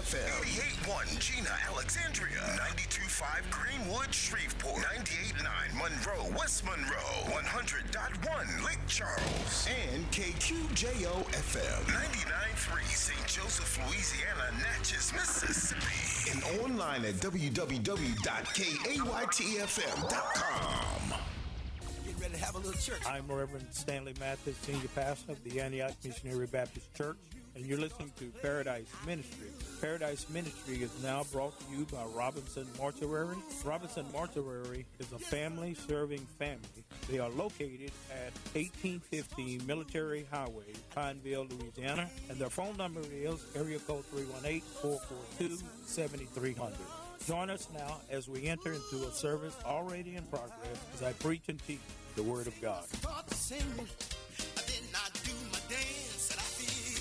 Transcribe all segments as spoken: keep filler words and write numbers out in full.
F M. eighty-eight point one Gina, Alexandria. ninety-two point five Greenwood, Shreveport. ninety-eight point nine Monroe, West Monroe. one hundred point one Lake Charles. And K Q J O F M. ninety-nine point three Saint Joseph, Louisiana, Natchez, Mississippi. And online at w w w dot k a y t f m dot com. Get ready to have a little church. I'm Reverend Stanley Mathis, Senior Pastor of the Antioch Missionary Baptist Church, and you're listening to Paradise Ministry. Paradise Ministry is now brought to you by Robinson Mortuary. Robinson Mortuary is a family-serving family. They are located at eighteen fifty Military Highway, Pineville, Louisiana, and their phone number is area code three one eight, four four two, seven three zero zero. Join us now as we enter into a service already in progress as I preach and teach the Word of God. Start to sing, I did not do my dance that I feel.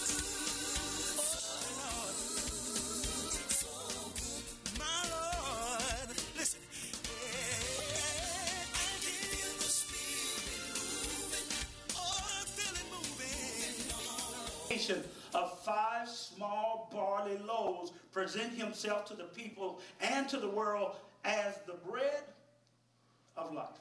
Oh, Lord. My Lord, listen. Yeah, I feel the Spirit moving. Oh, I feel it moving. Of five small barley loaves present himself to the people and to the world as the bread of life.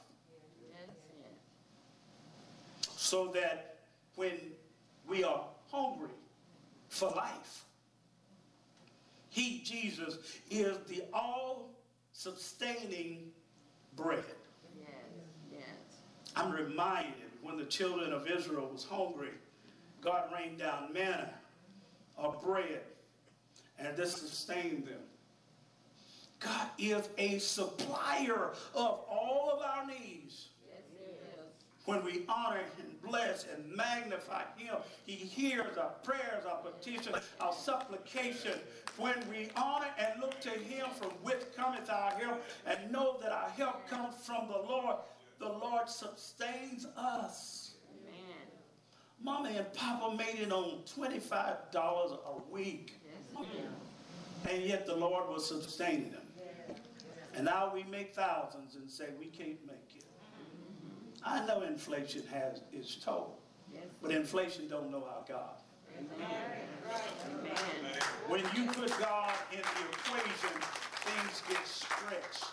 So that when we are hungry for life, he, Jesus, is the all-sustaining bread. Yes, yes. I'm reminded when the children of Israel was hungry, God rained down manna or bread, and this sustained them. God is a supplier of all of our needs. Yes, He is. When we honor and bless and magnify Him, He hears our prayers, our petitions, our supplication. When we honor and look to Him from which cometh our help, and know that our help comes from the Lord, the Lord sustains us. Amen. Mama and Papa made it on twenty-five dollars a week. Yes, And yet the Lord was sustaining them. And now we make thousands and say we can't make it. I know inflation has its toll. yes. But inflation don't know our God. Amen. Amen. When you put God in the equation, things get stretched.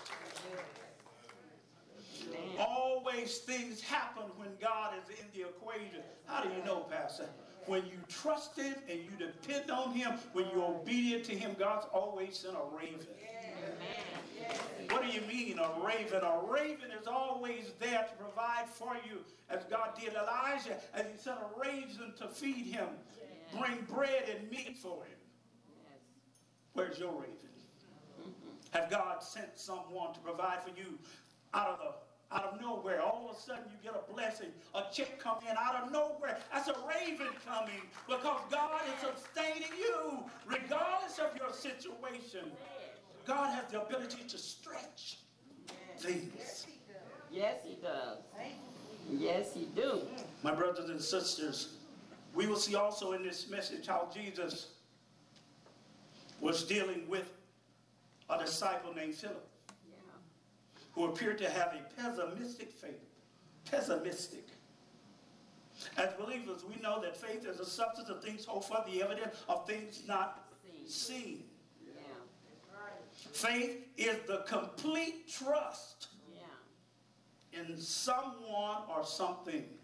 Amen. Always things happen when God is in the equation. How do you know, Pastor? When you trust Him and you depend on Him, when you're obedient to Him, God's always sent a raven. Amen. What do you mean, a raven? A raven is always there to provide for you, as God did Elijah, as He sent a raven to feed him, bring bread and meat for him. Yes. Where's your raven? Have God sent someone to provide for you out of the out of nowhere? All of a sudden you get a blessing, a check come in out of nowhere. That's a raven coming, because God is sustaining you regardless of your situation. God has the ability to stretch things. Yes, He does. Yes, He do. My brothers and sisters, we will see also in this message how Jesus was dealing with a disciple named Philip, Yeah. who appeared to have a pessimistic faith. Pessimistic. As believers, we know that faith is the substance of things hoped for, the evidence of things not Seen. seen. Yeah. Faith is the complete trust Yeah. in someone or something.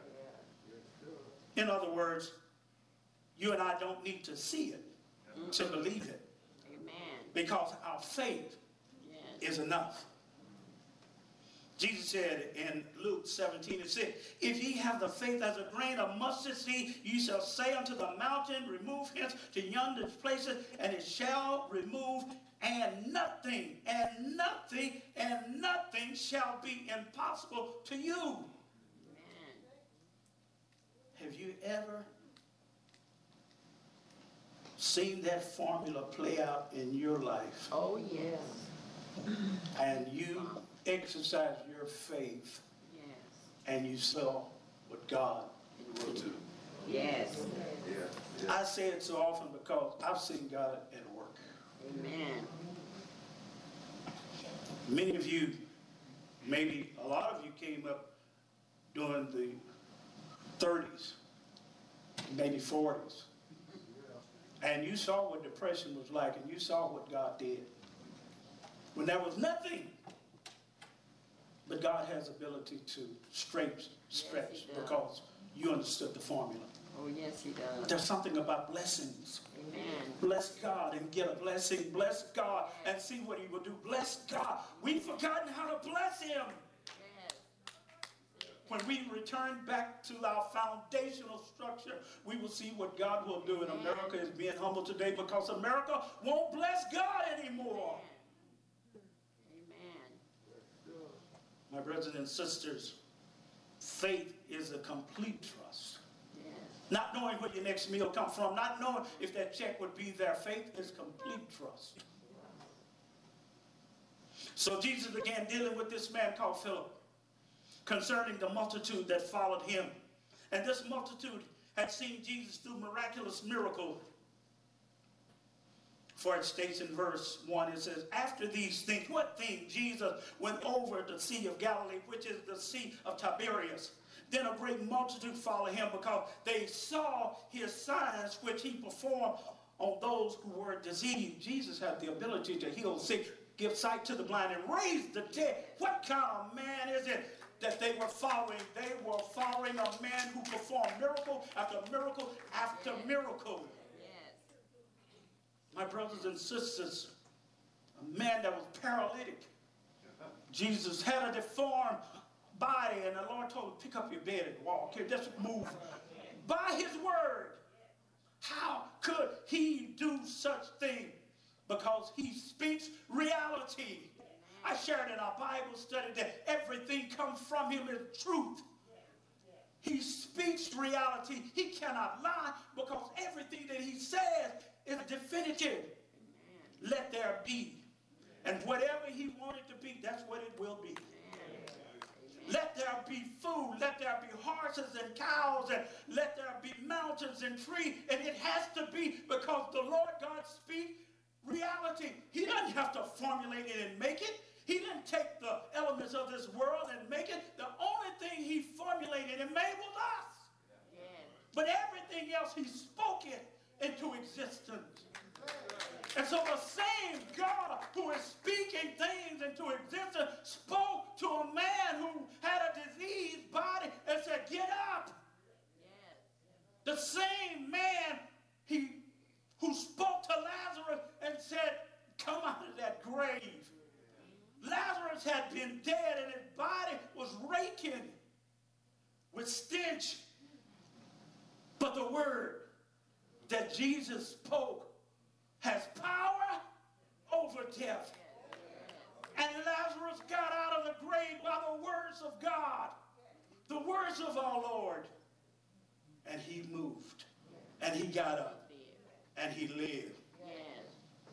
In other words, you and I don't need to see it to believe it, Amen. because our faith Yes. is enough. Jesus said in Luke seventeen and six, if ye have the faith as a grain of mustard seed, ye shall say unto the mountain, remove hence to yonder places, and it shall remove, and nothing, and nothing, and nothing shall be impossible to you. Amen. Have you ever seen that formula play out in your life, Oh, yes. and you exercise your faith, Yes. and you saw what God will do? Yes. I say it so often because I've seen God at work. Amen. Many of you, maybe a lot of you, came up during the thirties, maybe forties. And you saw what depression was like, and you saw what God did. When there was nothing, but God has ability to stretch, stretch Yes, he does. because you understood the formula. Oh, yes, he does. There's something about blessings. Amen. Bless God and get a blessing. Bless God and see what he will do. Bless God. We've forgotten how to bless him. Yes. When we return back to our foundational structure, we will see what God will do. And America is being humble today because America won't bless God anymore. Amen. My brothers and sisters, faith is a complete trust. Yes. Not knowing where your next meal come from, not knowing if that check would be there. Faith is complete trust. So Jesus began dealing with this man called Philip concerning the multitude that followed him. And this multitude had seen Jesus do miraculous miracles. For it states in verse one, it says, after these things, what things? Jesus went over the Sea of Galilee, which is the Sea of Tiberias. Then a great multitude followed him because they saw his signs which he performed on those who were diseased. Jesus had the ability to heal the sick, give sight to the blind, and raise the dead. What kind of man is it that they were following? They were following a man who performed miracle after miracle after miracle. Yes. My brothers and sisters, a man that was paralytic. Jesus had a deformed body, and the Lord told him, pick up your bed and walk. Here, just move. By his word. How could he do such thing? Because he speaks reality. I shared in our Bible study that everything comes from him is truth. He speaks reality. He cannot lie because everything that he says is definitive. Let there be. And whatever he wanted to be, that's what it will be. Let there be food, let there be horses and cows, and let there be mountains and trees, and it has to be because the Lord God speaks reality. He doesn't have to formulate it and make it. He didn't take the elements of this world and make it. The only thing he formulated and made was us. Yes. But everything else he spoke it into existence. And so the same God who is speaking things into existence spoke to a man who had a diseased body and said, get up. Yes. The same man he who spoke to Lazarus and said, come out of that grave. Lazarus had been dead and his body was raking with stench. But the word that Jesus spoke has power over death. And Lazarus got out of the grave by the words of God, the words of our Lord. And he moved, and he got up, and he lived. Yes.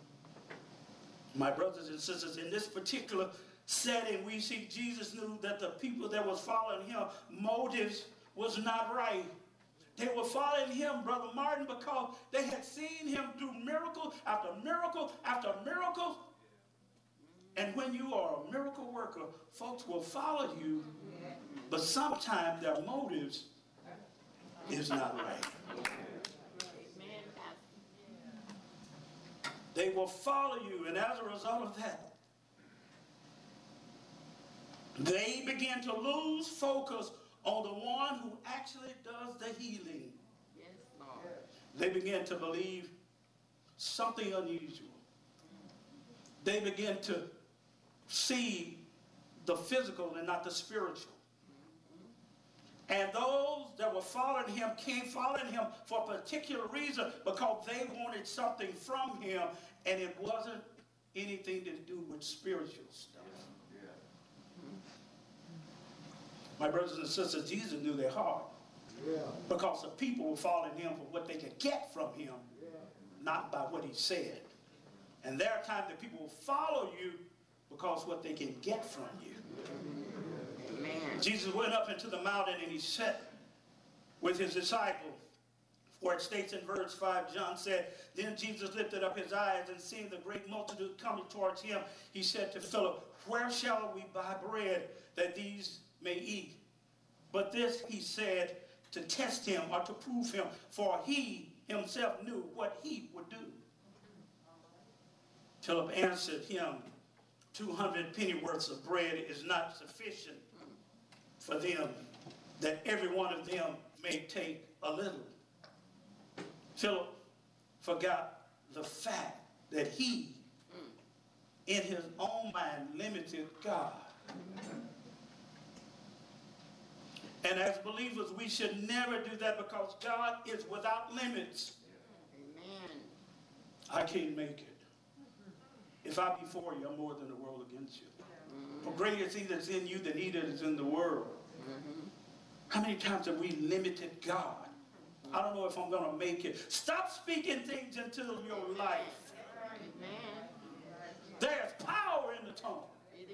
My brothers and sisters, in this particular setting, we see Jesus knew that the people that was following him, motives was not right. They were following him, Brother Martin, because they had seen him do miracle after miracle after miracle. And when you are a miracle worker, folks will follow you, but sometimes their motives is not right. Amen. They will follow you, and as a result of that, they begin to lose focus on the one who actually does the healing. Yes, Lord. They begin to believe something unusual. They begin to see the physical and not the spiritual. And those that were following him came following him for a particular reason because they wanted something from him, and it wasn't anything to do with spiritual stuff. My brothers and sisters, Jesus knew their heart. Yeah. Because the people were following him for what they could get from him, yeah, not by what he said. And there are times that people will follow you because what they can get from you. Amen. Jesus went up into the mountain and he sat with his disciples. For it states in verse five, John said, then Jesus lifted up his eyes and seeing the great multitude coming towards him, he said to Philip, where shall we buy bread that these may eat? But this he said to test him or to prove him, for he himself knew what he would do. Philip answered him, two hundred pennyworths of bread is not sufficient for them, that every one of them may take a little. Philip forgot the fact that he, in his own mind, limited God. And as believers, we should never do that, because God is without limits. Amen. I can't make it. If I be for you, I'm more than the world against you. For greater is he that's in you than he that is in the world. Mm-hmm. How many times have we limited God? I don't know if I'm going to make it. Stop speaking things into your life. Amen. There's power in the tongue. It is.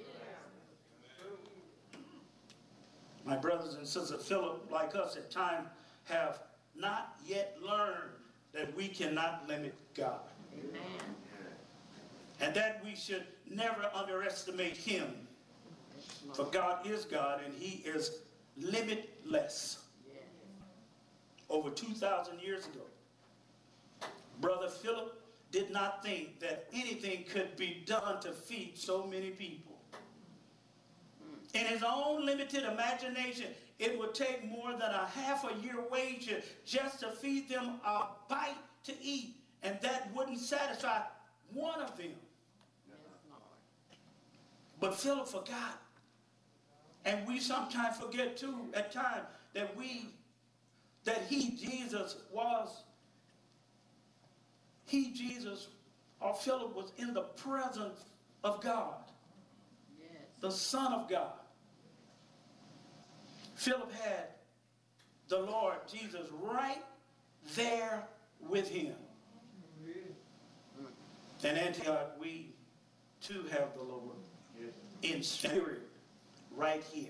My brothers and sisters, Philip, like us at times, have not yet learned that we cannot limit God. Amen. And that we should never underestimate him. For God is God, and he is limitless. Over two thousand years ago, Brother Philip did not think that anything could be done to feed so many people. In his own limited imagination, it would take more than a half a year wage just to feed them a bite to eat, and that wouldn't satisfy one of them. But Philip forgot. And we sometimes forget too at times that we, that he, Jesus, was, he, Jesus, or Philip was in the presence of God. Yes. The Son of God. Philip had the Lord Jesus right there with him. In Antioch, we too have the Lord in spirit right here,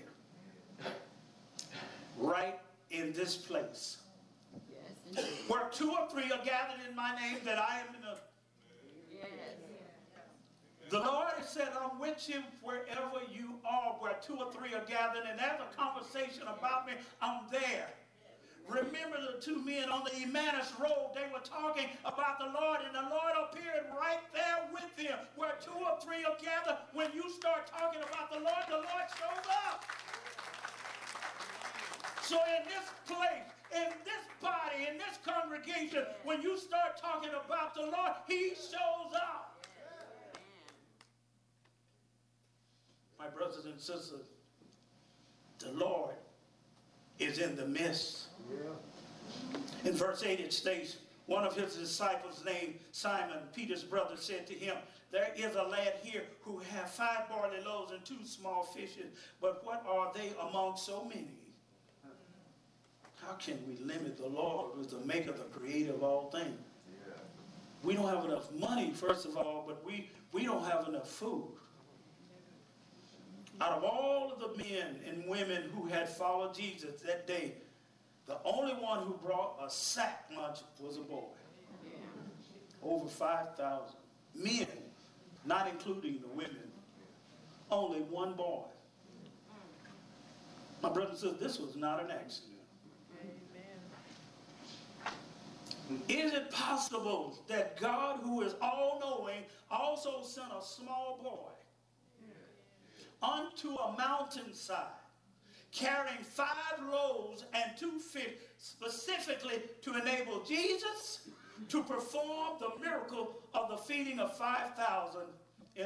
right in this place. Yes, where two or three are gathered in my name, that I am in the... yes. The Lord has said, I'm with you wherever you are, where two or three are gathered, and there's a conversation about me, I'm there. Remember the two men on the Emmaus Road, they were talking about the Lord, and the Lord appeared right there with them. Where two or three are gathered, when you start talking about the Lord, the Lord shows up. So in this place, in this body, in this congregation, when you start talking about the Lord, he shows up. My brothers and sisters, the Lord is in the midst. Yeah. In verse eight it states, one of his disciples named Simon, Peter's brother, said to him, there is a lad here who have five barley loaves and two small fishes, but what are they among so many? How can we limit the Lord, who is the maker, the creator of all things? Yeah. We don't have enough money, first of all, but we, we don't have enough food. Out of all of the men and women who had followed Jesus that day, the only one who brought a sack lunch was a boy. Yeah. Over five thousand men, not including the women. Only one boy. My brother says this was not an accident. Amen. Is it possible that God, who is all-knowing, also sent a small boy unto a mountainside, carrying five loaves and two fish, specifically to enable Jesus to perform the miracle of the feeding of five thousand